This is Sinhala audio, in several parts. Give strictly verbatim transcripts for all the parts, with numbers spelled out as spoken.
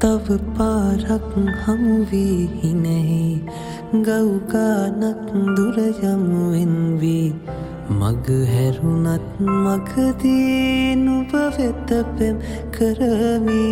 තව පාරක් හමු වී නැහි ගව් ගානක් දුර යමුවෙන් වී මග හැරුණත් මගදී නුඹ වෙත පෙම් කරමි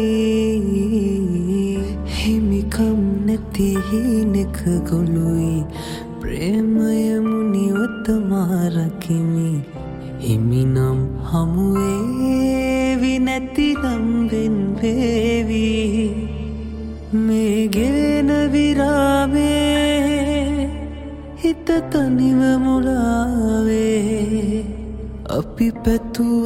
හිමිකම් නැති හිනෙක ගොළුයි ප්‍රේමය මුනිවත මාරකිමි හිමිනම් හමුවේවි නැතිනම් වෙන් වේවි මේ ගෙවෙන විරාමේ හිත තනිව මුලාවේ අපි පැතුව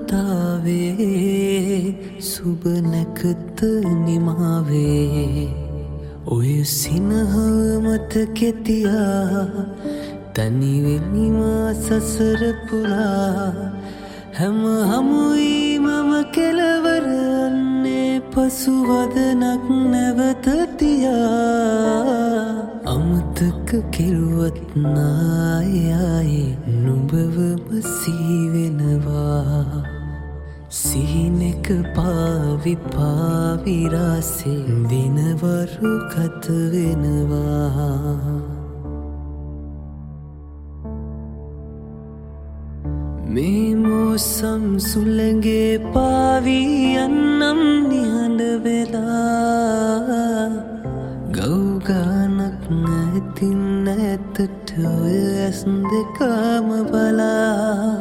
කතාවේ සුබ නැකත නිමාවේ ඔය සිනහව මතකෙ තියා තනිවෙනිමා සසර පුරා හැම හමුයි මම කෙලවර යන්නේ පසුවදනක් නැවත තියා අමතක කෙරුවත් නායයි නුඹවම සීවෙනවා සිහිනෙක පාවි පාවිරාසේ දිනවරු ගත වෙනවා මේ මෝසම් සුළඟේ පාවී යන්නම් නිහඬ වෙලා ගව් ගානක් නැතින් නැතට ඔය ඇස් දෙකම බලා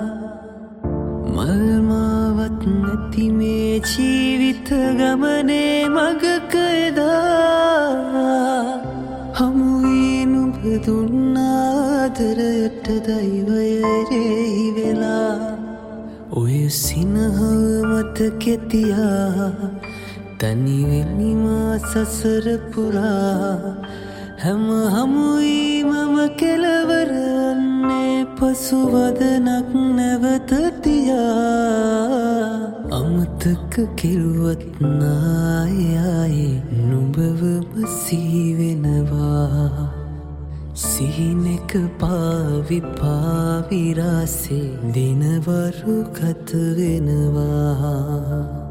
මල්මාවත් නැති මේ ජීවිත ගමනේ මගක එදා හමුවී නුඹ දුන්නාදරයට දෛවයරෙහි වෙලා ඔය සිනහව මතකෙ තියා තනිවෙනිමා සසර පුරා හැම හමුයි මම කෙලවර යන්නේ පසුවදනක් නැවත තියා අමතක කෙරුවත් නායයි නුඹවම සීවෙනවා සිහිනෙක පාවි පාවිරාසේ දිනවරු ගත වෙනවා